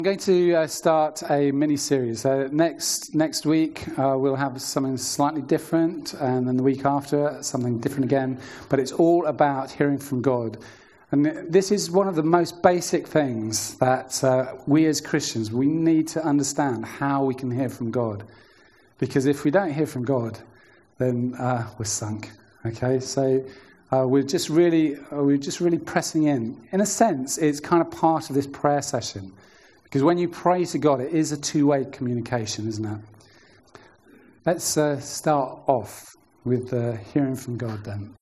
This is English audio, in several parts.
I'm going to start a mini-series. Next week we'll have something slightly different, and then the week after something different again. But it's all about hearing from God. And this is one of the most basic things that we as Christians, we need to understand how we can hear from God. Because if we don't hear from God, then we're sunk. Okay, so we're just really pressing in. In a sense, it's kind of part of this prayer session. Because when you pray to God, it is a two-way communication, isn't it? Let's start off with hearing from God then.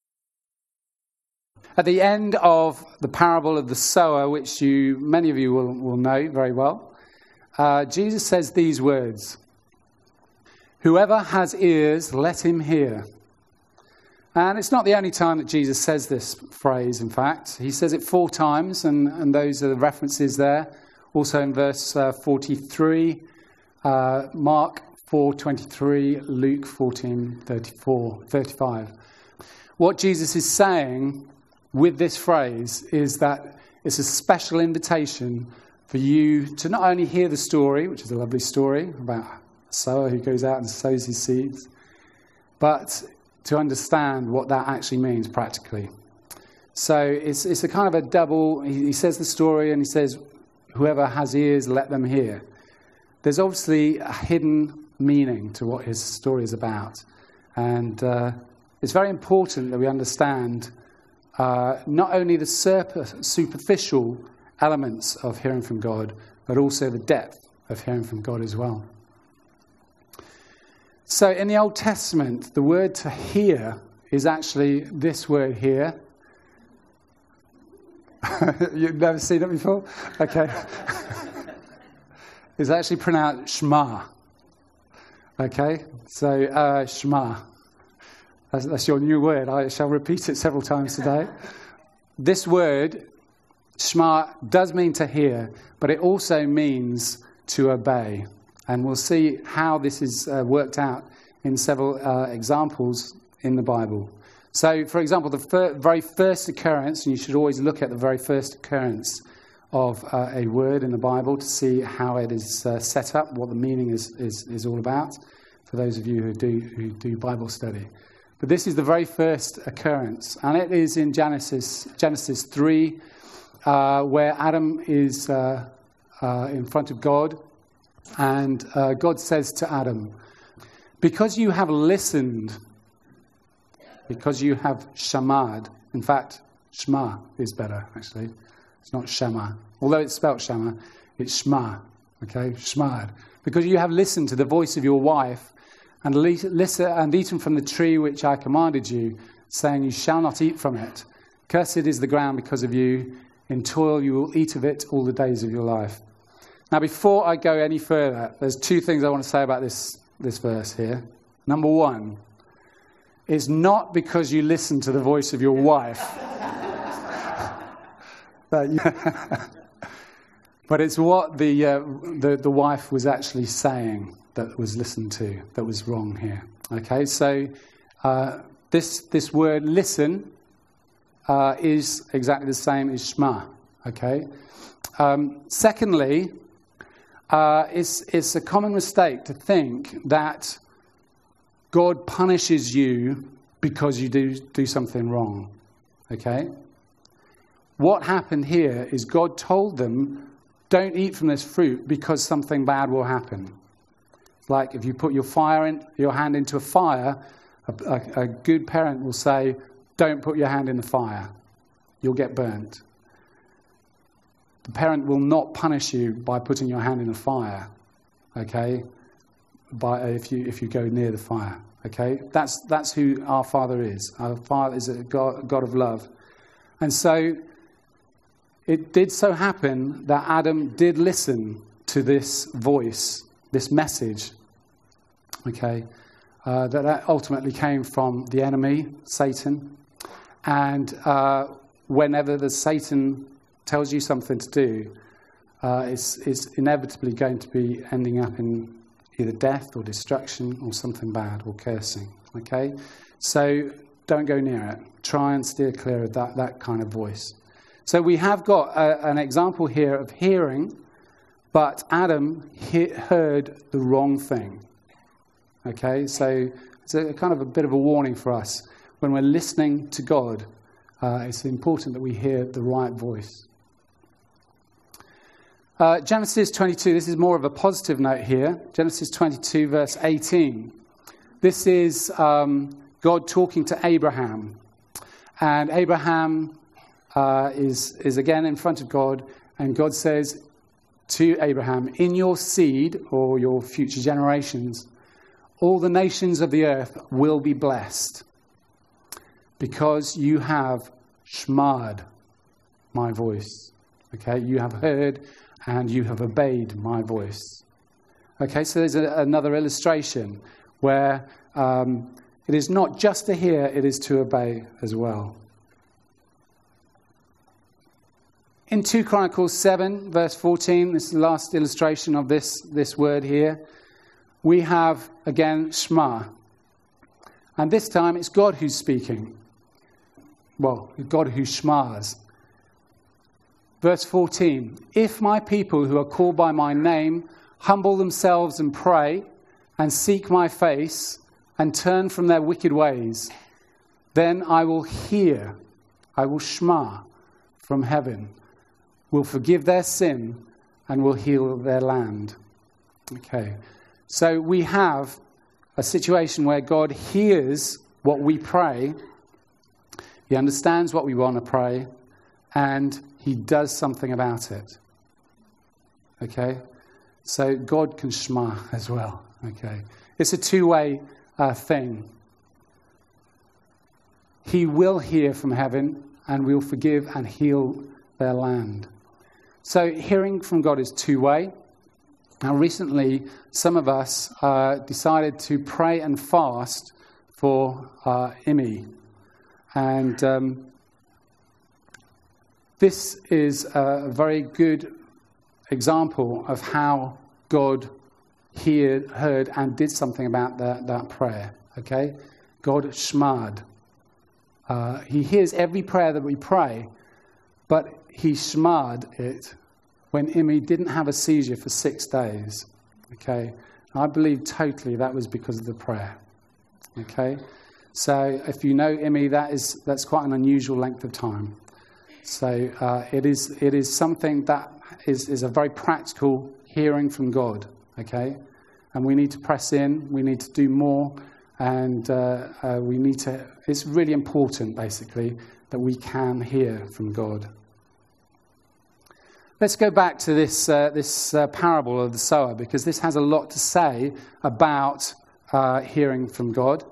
At the end of the parable of the sower, which many of you will know very well, Jesus says these words, "Whoever has ears, let him hear." And it's not the only time that Jesus says this phrase, in fact. He says it 4 times, and those are the references there. Also in verse 43, Mark 4:23, Luke 14:35. What Jesus is saying with this phrase is that it's a special invitation for you to not only hear the story, which is a lovely story about a sower who goes out and sows his seeds, but to understand what that actually means practically. So it's a kind of a double. He says the story and he says, "Whoever has ears, let them hear." There's obviously a hidden meaning to what his story is about. And it's very important that we understand not only the superficial elements of hearing from God, but also the depth of hearing from God as well. So in the Old Testament, the word to hear is actually this word here. You've never seen it before? Okay. It's actually pronounced Shema. Okay? So, Shema. That's your new word. I shall repeat it several times today. This word, Shema, does mean to hear, but it also means to obey. And we'll see how this is worked out in several examples in the Bible. So, for example, the very first occurrence, and you should always look at the very first occurrence of a word in the Bible to see how it is set up, what the meaning is all about, for those of you who do Bible study. But this is the very first occurrence, and it is in Genesis 3, where Adam is in front of God, and God says to Adam, "Because you have listened," because you have shamad. In fact, Shema is better, actually. It's not Shema. Although it's spelt Shema, it's Shema. Okay, Shmad. "Because you have listened to the voice of your wife and eaten from the tree which I commanded you, saying you shall not eat from it. Cursed is the ground because of you. In toil you will eat of it all the days of your life." Now, before I go any further, there's 2 things I want to say about this verse here. Number 1, it's not because you listen to the voice of your wife. But it's what the wife was actually saying that was listened to, that was wrong here. Okay, so this word "listen" is exactly the same as Shema. Okay. Secondly, it's a common mistake to think that God punishes you because you do something wrong. Okay? What happened here is God told them, don't eat from this fruit because something bad will happen. Like if you put your hand into a fire, a good parent will say, don't put your hand in the fire. You'll get burnt. The parent will not punish you by putting your hand in the fire, okay? If you go near the fire, okay? That's who our Father is. Our Father is a God of love. And so it did so happen that Adam did listen to this voice, this message, okay? That ultimately came from the enemy, Satan. And whenever the Satan tells you something to do, it's inevitably going to be ending up in either death or destruction or something bad or cursing. Okay? So don't go near it. Try and steer clear of that kind of voice. So we have got an example here of hearing But Adam heard the wrong thing. Okay, so it's a kind of a bit of a warning for us. When we're listening to God, it's important that we hear the right voice. Genesis 22, this is more of a positive note here. Genesis 22, verse 18. This is God talking to Abraham. And Abraham is again in front of God. And God says to Abraham, in your seed, or your future generations, all the nations of the earth will be blessed, because you have shma'd my voice. Okay, you have heard and you have obeyed my voice. Okay, so there's another illustration where it is not just to hear, it is to obey as well. In 2 Chronicles 7, verse 14, this is the last illustration of this word here, we have, again, Shema. And this time it's God who's speaking. Well, God who shmas. Verse 14, if my people who are called by my name humble themselves and pray and seek my face and turn from their wicked ways, then I will hear, I will shema from heaven, will forgive their sin and will heal their land. Okay, so we have a situation where God hears what we pray, he understands what we want to pray, and he does something about it. Okay, so God can shema as well. Okay, it's a two-way thing. He will hear from heaven and will forgive and heal their land. So hearing from God is two-way. Now recently, some of us decided to pray and fast for Imi. And this is a very good example of how God heard and did something about that prayer. Okay? God shma'd. He hears every prayer that we pray, but he shma'd it when Imi didn't have a seizure for 6 days. Okay? I believe totally that was because of the prayer. Okay? So if you know Imi, that's quite an unusual length of time. So it is something that is a very practical hearing from God. Okay? And we need to press in, we need to do more, and it's really important, basically, that we can hear from God. Let's go back to this parable of the sower, because this has a lot to say about hearing from God.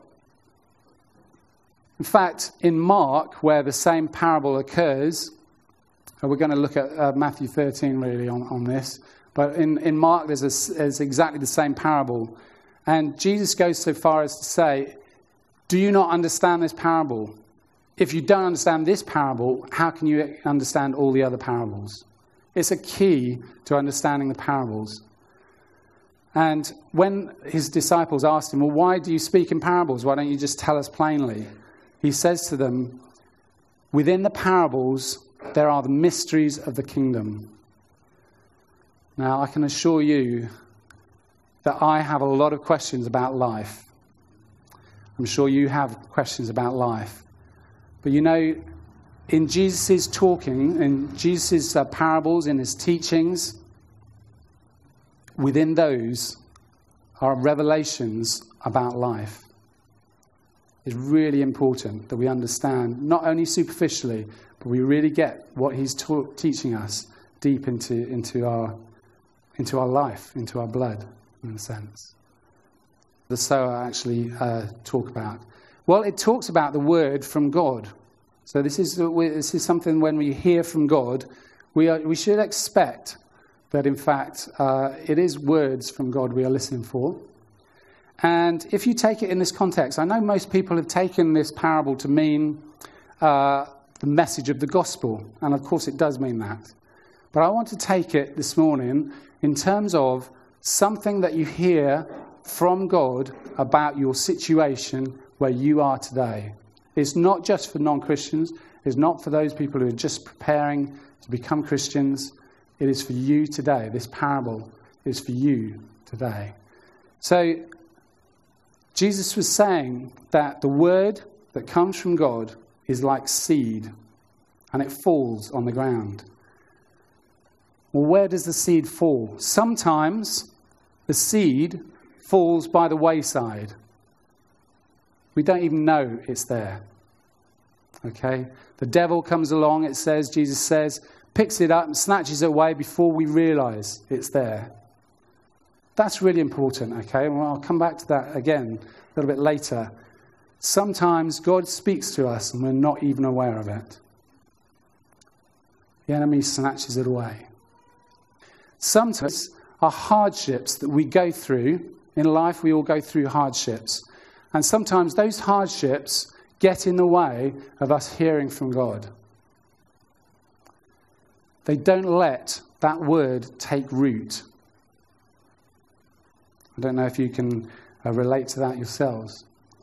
In fact, in Mark, where the same parable occurs, we're going to look at Matthew 13 really on this, but in Mark there's exactly the same parable. And Jesus goes so far as to say, do you not understand this parable? If you don't understand this parable, how can you understand all the other parables? It's a key to understanding the parables. And when his disciples asked him, well, why do you speak in parables? Why don't you just tell us plainly? He says to them, within the parables, there are the mysteries of the kingdom. Now, I can assure you that I have a lot of questions about life. I'm sure you have questions about life. But you know, in Jesus' talking, in Jesus' parables, in his teachings, within those are revelations about life. It's really important that we understand, not only superficially, but we really get what he's teaching us deep into our life, into our blood, in a sense. The sower actually talk about? Well, it talks about the word from God. So this is something when we hear from God, we should expect that in fact it is words from God we are listening for. And if you take it in this context, I know most people have taken this parable to mean the message of the gospel, and of course it does mean that. But I want to take it this morning in terms of something that you hear from God about your situation where you are today. It's not just for non-Christians. It's not for those people who are just preparing to become Christians. It is for you today. This parable is for you today. So Jesus was saying that the word that comes from God is like seed, and it falls on the ground. Well, where does the seed fall? Sometimes the seed falls by the wayside. We don't even know it's there. Okay? The devil comes along, it says, Jesus says, picks it up and snatches it away before we realize it's there. That's really important, okay? And I'll come back to that again a little bit later. Sometimes God speaks to us and we're not even aware of it. The enemy snatches it away. Sometimes our hardships that we go through, in life we all go through hardships. And sometimes those hardships get in the way of us hearing from God. They don't let that word take root. I don't know if you can relate to that yourselves.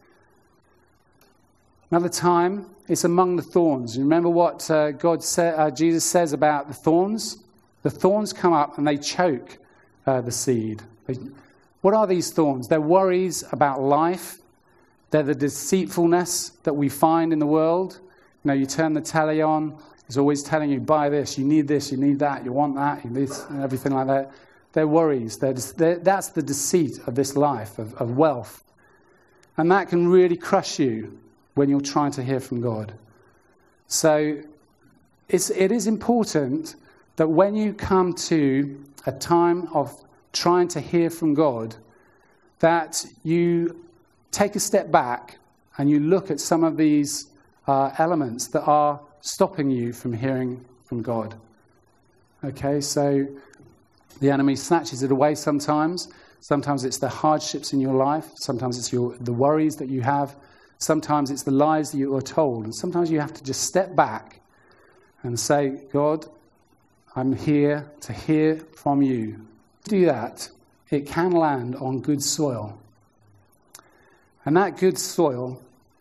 Another time, it's among the thorns. You remember what Jesus says about the thorns? The thorns come up and they choke the seed. What are these thorns? They're worries about life. They're the deceitfulness that we find in the world. You know, you turn the telly on, it's always telling you, buy this, you need that, you want that, you need this, and everything like that. They're worries. That's the deceit of this life, of wealth. And that can really crush you when you're trying to hear from God. So it is important that when you come to a time of trying to hear from God, that you take a step back and you look at some of these elements that are stopping you from hearing from God. Okay, so the enemy snatches it away sometimes. Sometimes it's the hardships in your life. Sometimes it's the worries that you have. Sometimes it's the lies that you are told. And sometimes you have to just step back and say, God, I'm here to hear from you. To do that, it can land on good soil. And that good soil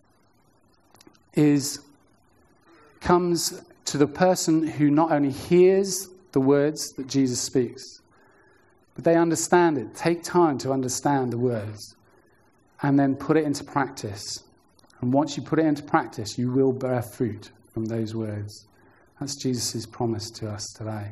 comes to the person who not only hears the words that Jesus speaks, but they understand it. Take time to understand the words and then put it into practice. And once you put it into practice, you will bear fruit from those words. That's Jesus' promise to us today.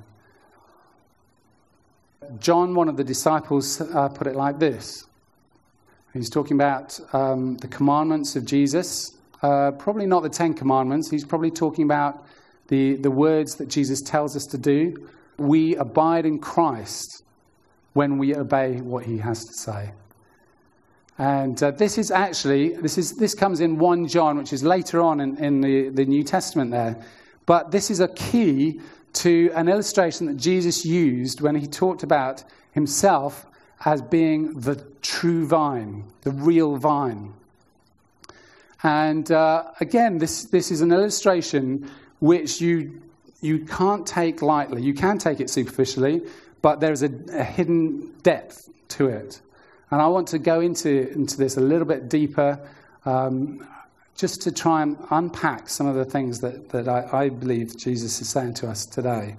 John, one of the disciples, put it like this. He's talking about the commandments of Jesus. Probably not the 10 commandments. He's probably talking about the words that Jesus tells us to do. We abide in Christ when we obey what he has to say. And this comes in 1 John, which is later on in the New Testament there. But this is a key to an illustration that Jesus used when he talked about himself as being the true vine, the real vine. And again, this is an illustration which you can't take lightly. You can take it superficially, but there's a hidden depth to it. And I want to go into this a little bit deeper, just to try and unpack some of the things that I believe Jesus is saying to us today.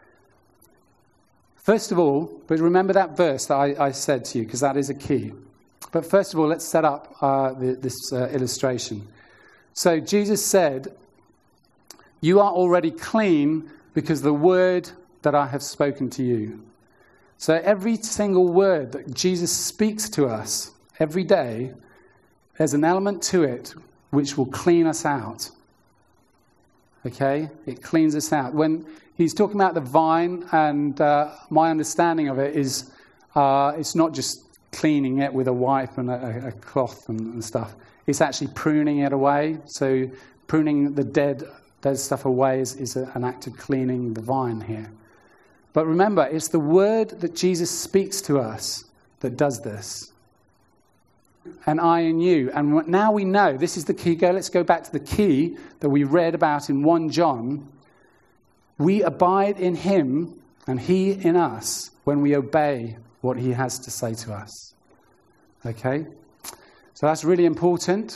First of all, but remember that verse that I said to you, because that is a key. But first of all, let's set up this illustration. So Jesus said, you are already clean because of the word that I have spoken to you. So every single word that Jesus speaks to us every day, there's an element to it which will clean us out. Okay? It cleans us out. When he's talking about the vine, and my understanding of it is it's not just cleaning it with a wipe and a cloth and stuff. It's actually pruning it away. So pruning the dead stuff away is an act of cleaning the vine here. But remember, it's the word that Jesus speaks to us that does this. And I in you. And now we know, this is the key. Let's go back to the key that we read about in 1 John. We abide in him and he in us when we obey what he has to say to us. Okay? So that's really important.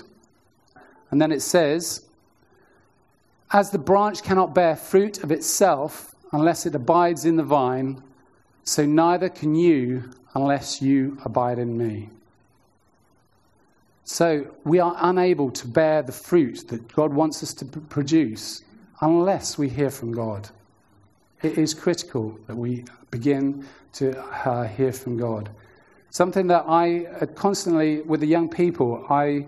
And then it says, as the branch cannot bear fruit of itself unless it abides in the vine, so neither can you unless you abide in me. So we are unable to bear the fruit that God wants us to produce unless we hear from God. It is critical that we begin to hear from God. Something that I constantly, with the young people, I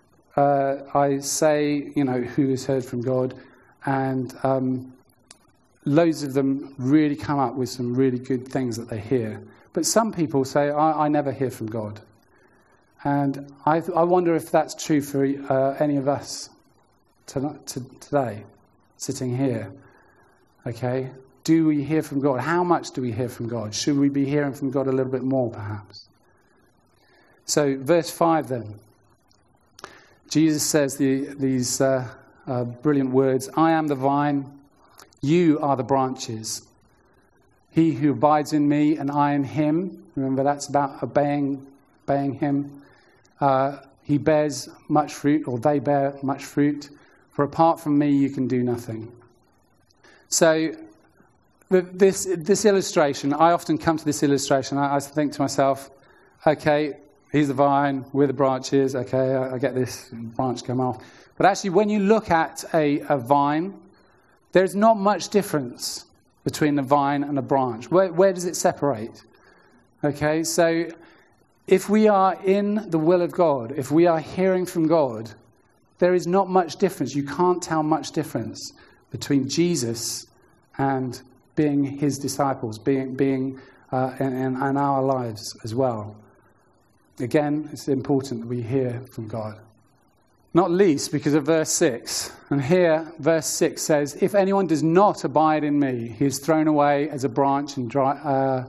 say, who has heard from God, and loads of them really come up with some really good things that they hear. But some people say, I never hear from God. And I wonder if that's true for any of us today, sitting here. Okay? Do we hear from God? How much do we hear from God? Should we be hearing from God a little bit more, perhaps? So, verse 5 then. Jesus says these brilliant words, I am the vine, you are the branches. He who abides in me and I in him, remember that's about obeying him. He bears much fruit, or they bear much fruit. For apart from me, you can do nothing. So this illustration, I often come to this illustration. I think to myself, okay, he's the vine, we're the branches. Okay, I get this branch come off. But actually, when you look at a vine, there's not much difference between the vine and a branch. Where does it separate? Okay, so if we are in the will of God, if we are hearing from God, there is not much difference. You can't tell much difference between Jesus and being his disciples, being in our lives as well. Again, it's important that we hear from God. Not least because of verse 6. And here, verse 6 says, if anyone does not abide in me, he is thrown away as a branch and dries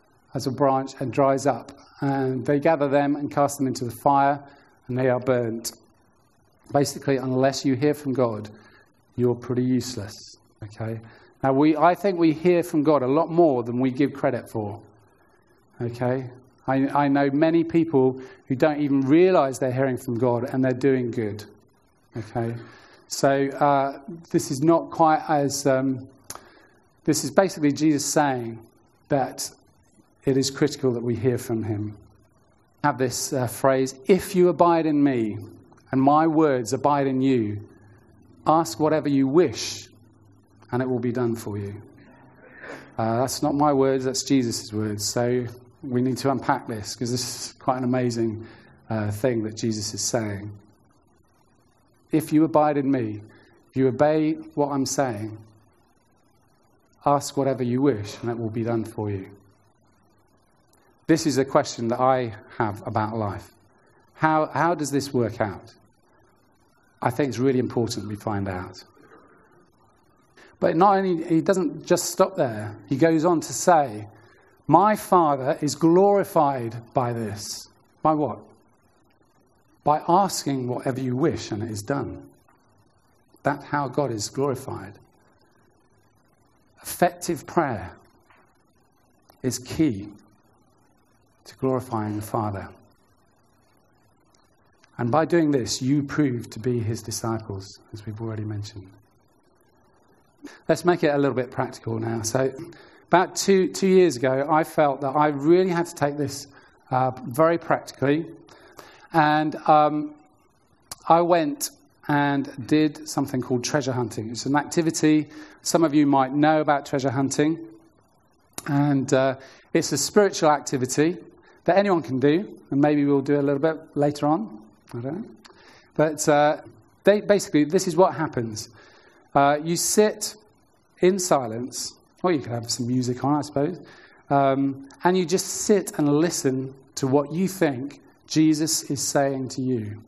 up. And they gather them and cast them into the fire, and they are burnt. Basically, unless you hear from God, you're pretty useless. Okay? Now, I think we hear from God a lot more than we give credit for. Okay? I know many people who don't even realize they're hearing from God, and they're doing good. Okay? So, this is not quite as... this is basically Jesus saying that it is critical that we hear from him. I have this phrase, if you abide in me and my words abide in you, ask whatever you wish and it will be done for you. That's not my words, that's Jesus' words. So we need to unpack this because this is quite an amazing thing that Jesus is saying. If you abide in me, if you obey what I'm saying, ask whatever you wish and it will be done for you. This is a question that I have about life. How does this work out? I think it's really important we find out. But not only, he doesn't just stop there. He goes on to say, my Father is glorified by this. By what? By asking whatever you wish and it is done. That's how God is glorified. Effective prayer is key to glorifying the Father. And by doing this, you prove to be his disciples, as we've already mentioned. Let's make it a little bit practical now. So, about two years ago, I felt that I really had to take this very practically. And I went and did something called treasure hunting. It's an activity. Some of you might know about treasure hunting. And it's a spiritual activity that anyone can do. And maybe we'll do a little bit later on. I don't know. But basically, this is what happens. You sit in silence, or you could have some music on, I suppose, and you just sit and listen to what you think Jesus is saying to you.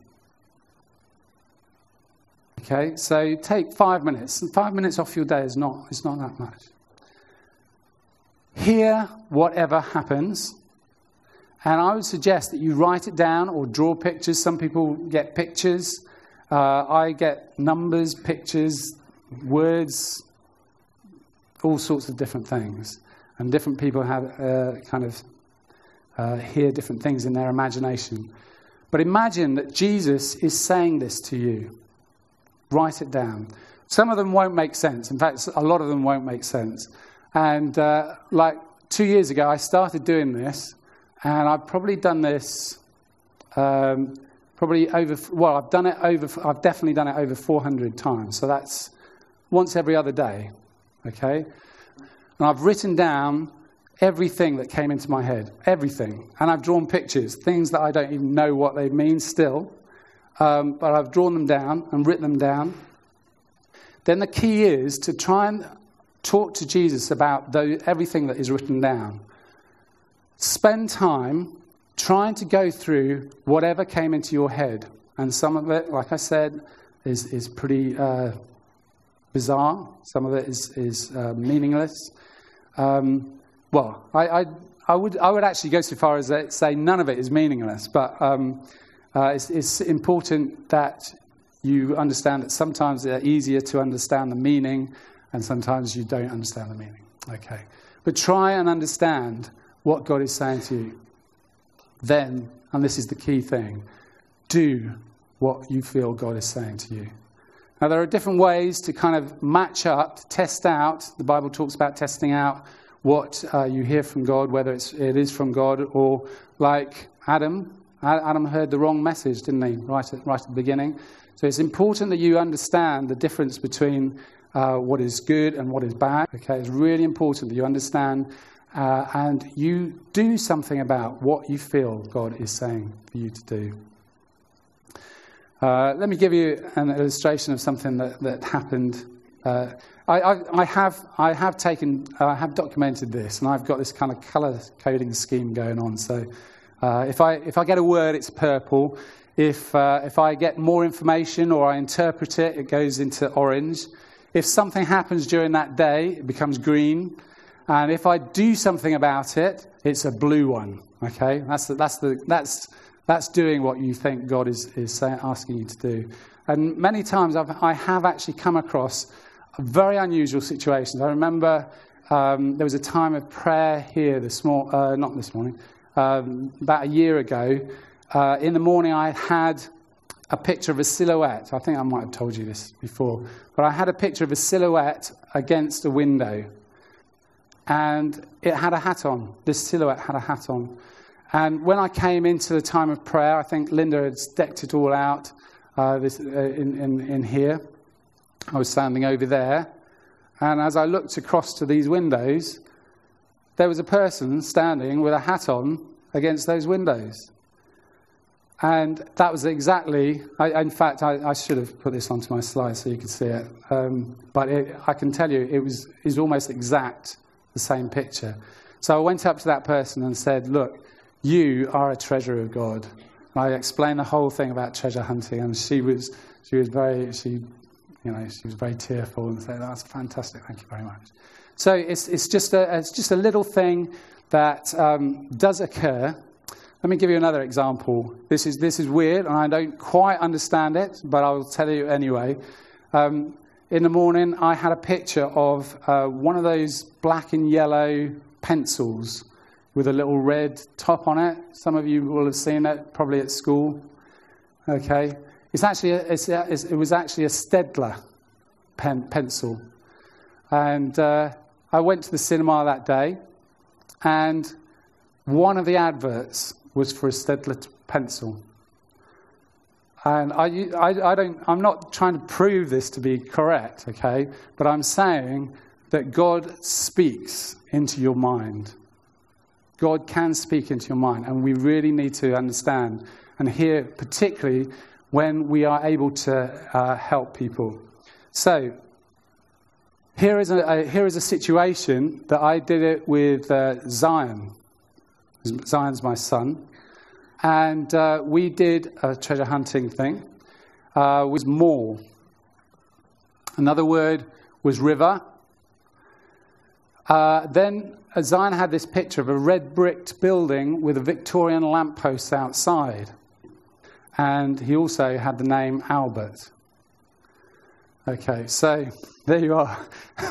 Okay, so take 5 minutes. 5 minutes off your day is not that much. Hear whatever happens. And I would suggest that you write it down or draw pictures. Some people get pictures. I get numbers, pictures, words, all sorts of different things. And different people have hear different things in their imagination. But imagine that Jesus is saying this to you. Write it down. Some of them won't make sense. In fact, a lot of them won't make sense. And like 2 years ago, I started doing this, and I've probably done this I've definitely done it over 400 times. So that's once every other day, okay? And I've written down everything that came into my head, everything. And I've drawn pictures, things that I don't even know what they mean still. But I've drawn them down and written them down. Then the key is to try and talk to Jesus about everything that is written down. Spend time trying to go through whatever came into your head. And some of it, like I said, is pretty bizarre. Some of it is meaningless. Well, I would actually go so far as to say none of it is meaningless. But it's important that you understand that sometimes they're easier to understand the meaning, and sometimes you don't understand the meaning. Okay, but try and understand what God is saying to you. Then, and this is the key thing, do what you feel God is saying to you. Now, there are different ways to kind of match up, to test out. The Bible talks about testing out what you hear from God, whether it is from God, or like Adam. Adam heard the wrong message, didn't he, right at the beginning? So it's important that you understand the difference between what is good and what is bad. Okay, it's really important that you understand and you do something about what you feel God is saying for you to do. Let me give you an illustration of something that happened. I have documented this, and I've got this kind of colour coding scheme going on. So if I get a word, it's purple. If I get more information or I interpret it, it goes into orange. If something happens during that day, it becomes green. And if I do something about it, it's a blue one. Okay, that's doing what you think God is asking you to do. And many times I have actually come across very unusual situations. I remember there was a time of prayer here not this morning, about a year ago. In the morning I had a picture of a silhouette. I think I might have told you this before. But I had a picture of a silhouette against a window. And it had a hat on. This silhouette had a hat on. And when I came into the time of prayer, I think Linda had decked it all out in here. I was standing over there. And as I looked across to these windows, there was a person standing with a hat on against those windows. And that was exactly, in fact, I should have put this onto my slide so you could see it. But I can tell you, it was almost exact the same picture. So I went up to that person and said, look, you are a treasure of God. And I explained the whole thing about treasure hunting, and she was very tearful and said, that's fantastic, thank you very much. So it's just a little thing that does occur. Let me give you another example. This is weird, and I don't quite understand it, but I will tell you anyway. In the morning, I had a picture of one of those black and yellow pencils with a little red top on it. Some of you will have seen it, probably at school. Okay, it was actually a Staedtler pencil, and I went to the cinema that day, and one of the adverts was for a Staedtler pencil. And I'm not trying to prove this to be correct, okay? But I'm saying that God speaks into your mind. God can speak into your mind, and we really need to understand and hear, particularly when we are able to help people. So here is a situation that I did it with Zion. Zion's my son. And we did a treasure hunting thing. Was mall. Another word was river. Then Zion had this picture of a red bricked building with a Victorian lamppost outside. And he also had the name Albert. Okay, so there you are.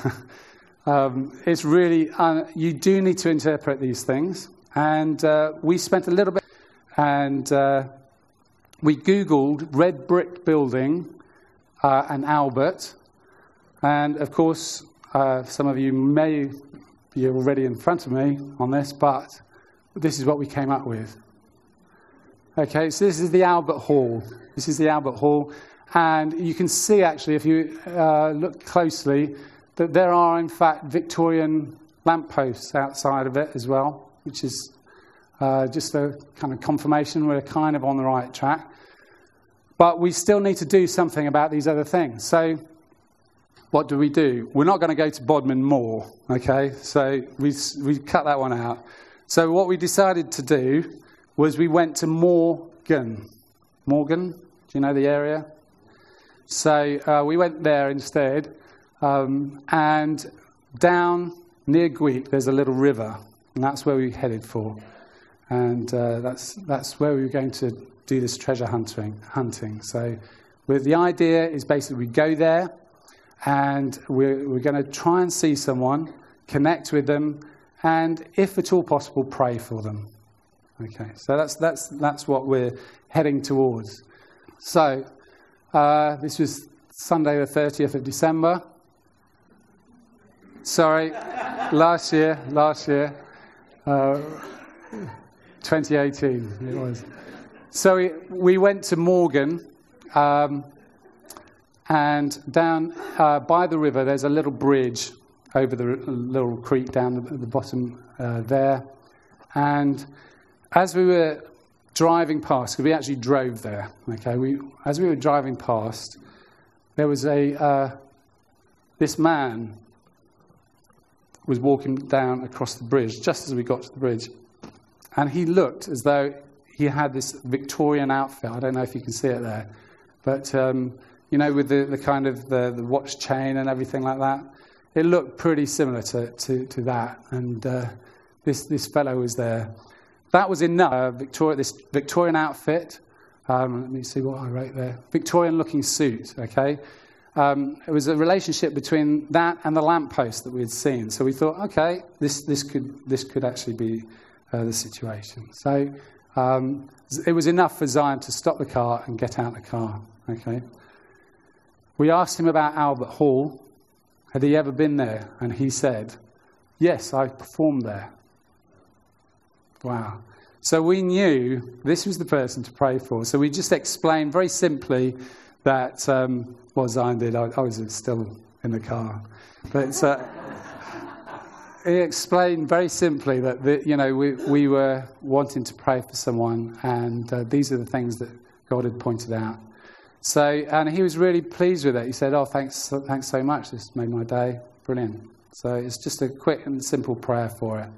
It's really, you do need to interpret these things. And we spent a little bit. And we Googled red brick building and Albert. And, of course, some of you may you're already in front of me on this, but this is what we came up with. Okay, so this is the Albert Hall. This is the Albert Hall. And you can see, actually, if you look closely, that there are, in fact, Victorian lampposts outside of it as well, which is just a kind of confirmation we're kind of on the right track. But we still need to do something about these other things. So what do? We're not going to go to Bodmin Moor, okay? So we cut that one out. So what we decided to do was we went to Morgan. Morgan? Do you know the area? So we went there instead. And down near Gweep, there's a little river. And that's where we headed for. And that's where we were going to do this treasure hunting. So the idea is basically we go there, and we're going to try and see someone, connect with them, and if at all possible, pray for them. Okay, so that's what we're heading towards. So this was Sunday the 30th of December. Sorry, last year, 2018 it was. So we went to Morgan. And down by the river, there's a little bridge over the little creek down the bottom there. And as we were driving past, because we actually drove there, okay, as we were driving past, there was this man was walking down across the bridge just as we got to the bridge. And he looked as though he had this Victorian outfit. I don't know if you can see it there. But you know, with the kind of the watch chain and everything like that. It looked pretty similar to that. And this fellow was there. That was enough. This Victorian outfit. Let me see what I wrote there. Victorian-looking suit, okay? It was a relationship between that and the lamppost that we had seen. So we thought, okay, this could actually be the situation. So it was enough for Zion to stop the car and get out the car, okay? We asked him about Albert Hall. Had he ever been there? And he said, yes, I performed there. Wow. So we knew this was the person to pray for. So we just explained very simply that what Zion did. I was still in the car. But he explained very simply that we were wanting to pray for someone, and these are the things that God had pointed out. So, and he was really pleased with it. He said, "Oh, thanks so much. This made my day. Brilliant." So it's just a quick and simple prayer for it.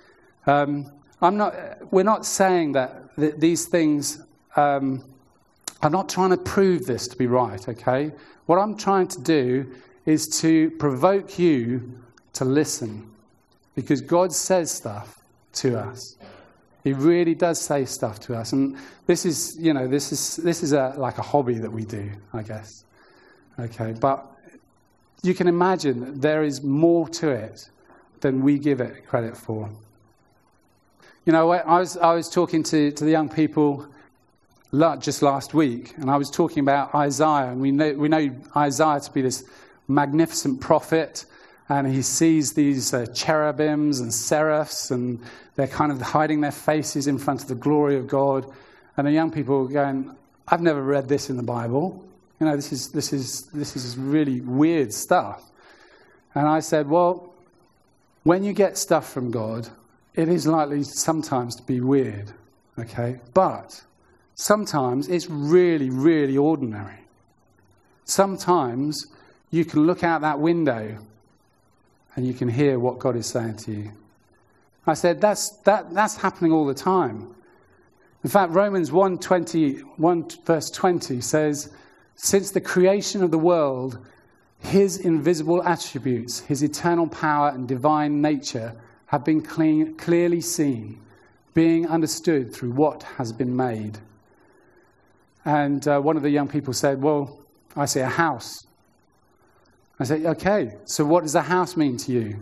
We're not saying that these things. I'm not trying to prove this to be right. Okay. What I'm trying to do is to provoke you to listen, because God says stuff to us. He really does say stuff to us, and this is like a hobby that we do, I guess. Okay, but you can imagine there is more to it than we give it credit for. You know, I was talking to the young people just last week, and I was talking about Isaiah, and we know Isaiah to be this magnificent prophet. And he sees these cherubims and seraphs, and they're kind of hiding their faces in front of the glory of God. And the young people are going, "I've never read this in the Bible. You know, this is really weird stuff." And I said, "Well, when you get stuff from God, it is likely sometimes to be weird, okay? But sometimes it's really, really ordinary. Sometimes you can look out that window and you can hear what God is saying to you." I said, that's happening all the time. In fact, Romans 1 verse 20 says, "Since the creation of the world, his invisible attributes, his eternal power and divine nature have been clearly seen, being understood through what has been made." And one of the young people said, "Well, I see a house." I said, "Okay, so what does a house mean to you?"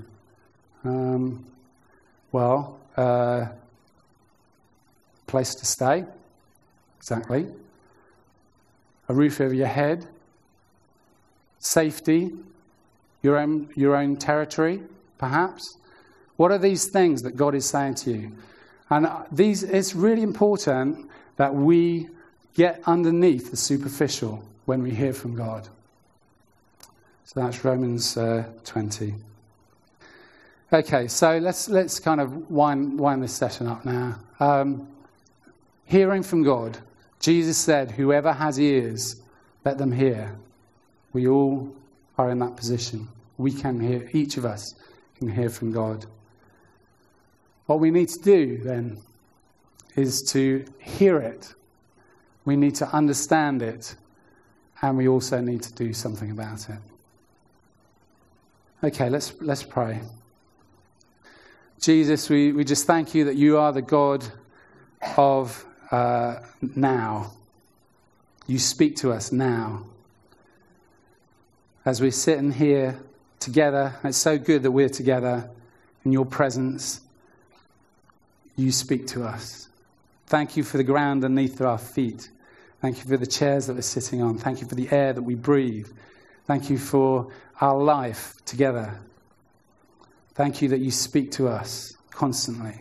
Place to stay, exactly. A roof over your head, safety, your own territory, perhaps. What are these things that God is saying to you? And it's really important that we get underneath the superficial when we hear from God. So that's Romans 20. Okay, so let's kind of wind this session up now. Hearing from God. Jesus said, whoever has ears, let them hear. We all are in that position. We can hear, each of us can hear from God. What we need to do then is to hear it. We need to understand it. And we also need to do something about it. Okay, let's pray. Jesus, we just thank you that you are the God of now. You speak to us now. As we're sitting here together, it's so good that we're together in your presence. You speak to us. Thank you for the ground underneath our feet. Thank you for the chairs that we're sitting on. Thank you for the air that we breathe. Thank you for our life together. Thank you that you speak to us constantly.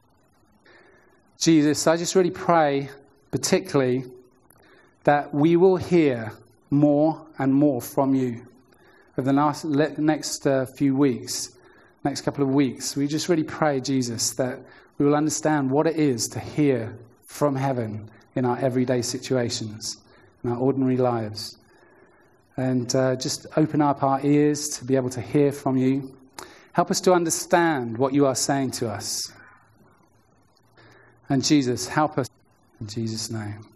Jesus, I just really pray, particularly, that we will hear more and more from you over the next few weeks, next couple of weeks. We just really pray, Jesus, that we will understand what it is to hear from heaven in our everyday situations, in our ordinary lives. And just open up our ears to be able to hear from you. Help us to understand what you are saying to us. And Jesus, help us in Jesus' name.